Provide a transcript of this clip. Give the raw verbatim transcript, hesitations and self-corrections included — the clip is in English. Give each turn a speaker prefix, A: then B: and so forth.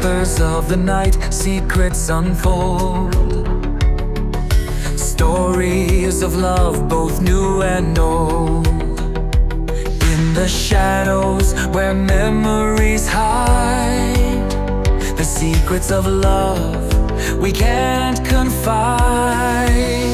A: whispers of the night, secrets unfold. Stories of love, both new and old. In the shadows where memories hide, the secrets of love we can't confide.